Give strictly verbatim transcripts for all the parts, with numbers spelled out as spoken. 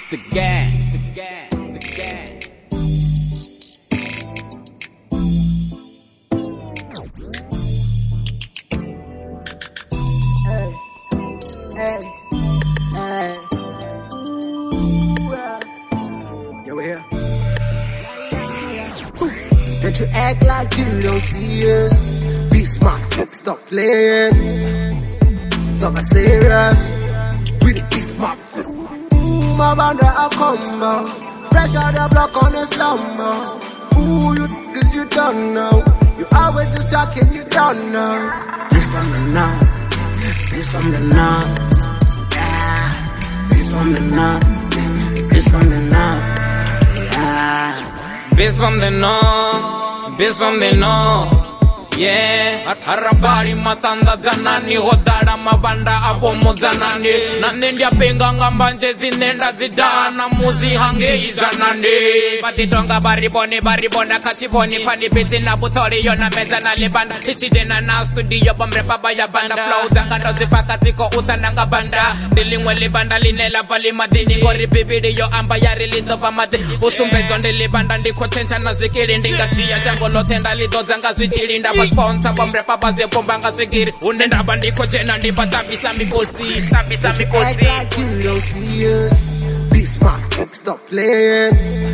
It's a gang. It's a gang. It's a gang. Hey, hey, hey. Ooh, uh. Yeah, we're here. Don't you act like you don't see us. Be smart, stop playing. Talk serious. We the be smart. Ooh, my banda a combo. Fresh out the block on the slumber. Ooh, you cause you don't know. You always just talking, you don't know. This from the north. This from the north. Yeah. This from the north. This from the north. Yeah. This from the north. This from the north. Yeah, harabari matanda zanani hodara mabanda apo muzanani nandendia penga ngambanje zinenda zidana muzi hange izanani patitonga bariboni baribona kachiboni pani piti na butori yona meza na libanda ichijena na studio bombre baba ya banda flow zanga no zipaka ziko utananga banda dilingwe libanda linela vali madini gori bibidi yo amba ya rilizo pa mati usumbe zonde libanda ndiko chencha na zikiri ndinga chia shango lotenda lido zanga zwichilinda sponsor bombre papa ze pombanga segiri unenda bandiko jena ndi patabisa mikosi tabisa mikosi like you don't see us. Be smart, stop playing.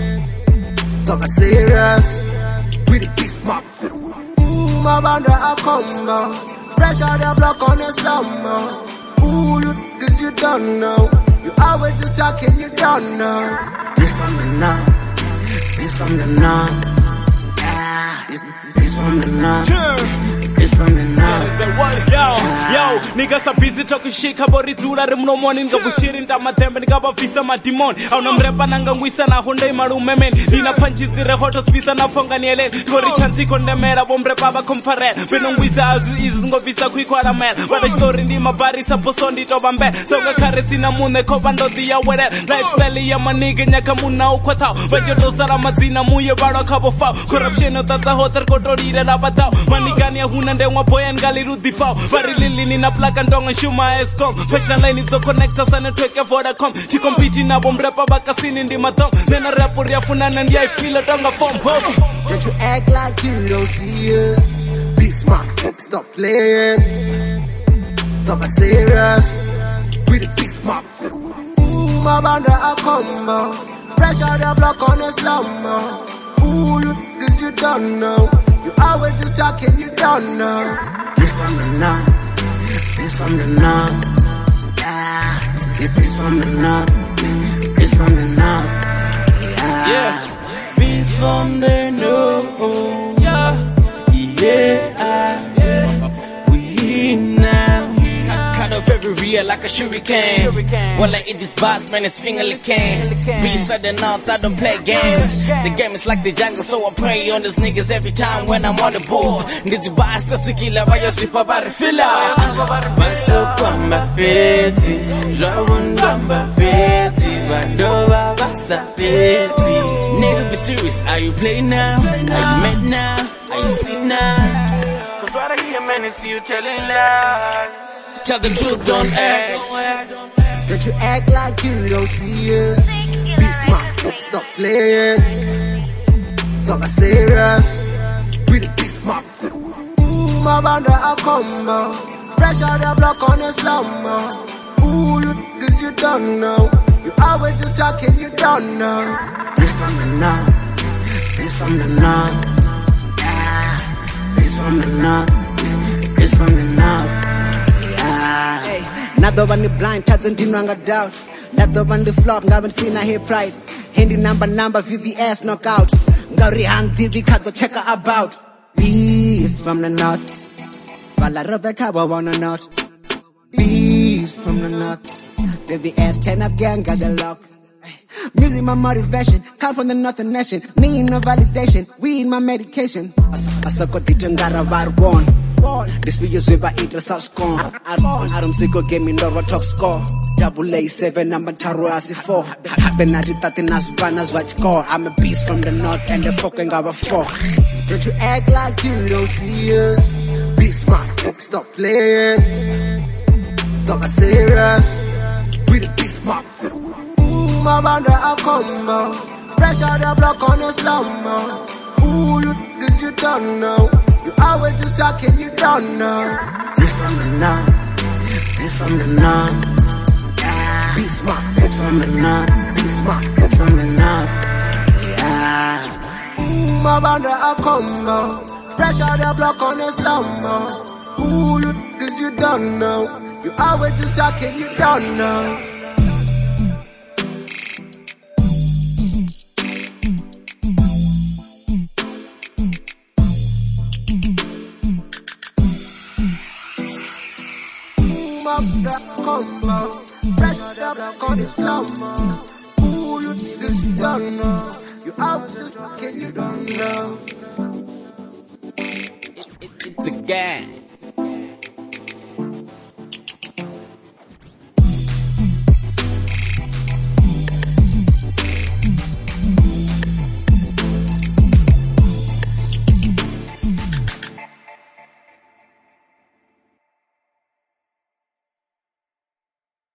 Talk serious. We the be smart. Ooh, my banda a combo. Fresh out the block on the slumber. Ooh, you cause you don't know. You always just talking, you don't know. This from the north. This from the north. Yeah. This It's from the north. It's from the north. Yo, yo, niggas are busy talking shit. Kabori zura remno morning. Go bushiri nta matembe. Niga ba visa ma demon. Au na mrepa nanga ngwisa na honda imaru memen. Nina panchi zire hotos pisa na fonga niele. Gori chansi konde mera bombre baba kompare. Beno ngwisa azu izu ngo visa kuikwara man. Wada story ndi mabari sa posondi to bambe. Songa karesi na mune kobando diya wede. Lifestyle ya maniga nyaka muna ukwatao. Bajo dosara mazina muye baro kabo fao. Corruption utaza hotar koto rire la batao manigani ya huna ndengwa boyan gali rudi pao bari lili nina plaka ndonga shuma escom pechna line izo connecta sa network ya Vodacom ti compete na bomrepa bakasini ndi matom nena rapo ya funana ndi I feel it on form. Don't you act like you don't see us. Be smart, stop playing. Talk serious. We the be smart. Ooh, my banda a combo. Fresh out the block on the slumber. Ooh, you cause you don't know. You always just talking, you don't know. This from the north. This from the north. Yeah. This this from the north. This from the north. Yeah. Yeah. This from the north. Yeah. Yeah. We now. Kind of very real like a shuriken. Well, I eat this boss, man, it's finger licking. Beast of the north, I don't play games. The game is like the jungle, so I pray on these niggas every time when I'm on the board. Did you buy a killer by your super body filler? Baso kwamba peti, Jawun kwamba peti, Bandova basa peti. Nigga, be serious, are you playing now? Are you mad now? Are you see now? Cause what I hear, man, is you telling lies. Tell the truth, don't act. Don't you act like you don't see us. Be smart, stop playing. Talk serious. We the be smart. Ooh, my banda a combo. Fresh out the block on the slumber. Ooh, you cause you don't know. You always just talking, you don't know. This from the north. This from the north. Yeah. This from the north. This from the north. Nado van the blind, doesn't dinanga doubt. Nado van the flop, ngaben seen I hear pride. Handy number number, V V S knockout. Ngari hand V V go check her about. Beast from the north. Vala Rebecca, I wanna not. Beast from the north. V V S ten up gang, got the lock. Music my motivation, come from the northern nation. Need no validation, weed my medication. I suck what didn't got a bar one. This video is by eat the south score. I don't see go game in the top score. Double A seven number taro as four. Happen at it that in us banners watch score. I'm a beast from the north and the fucking got a four. Don't you act like you don't see us. Be smart, stop playing. Talk serious. We the be smart. Ooh, my banda a combo. Fresh out the block on the slumber. Ooh, you cause you don't know. You always just talking, you don't know. This from the north. This from the north. Be smart. This from the north. Be smart. This from the north. Yeah. Ooh, my banda a combo. Fresh out the block on the slumber. Ooh, you cause you don't know. You always just talking, you don't know. My black combo, fresh out the block on the slumber. Ooh, you cause you don't know. You always just talking, you don't know. It's a gang.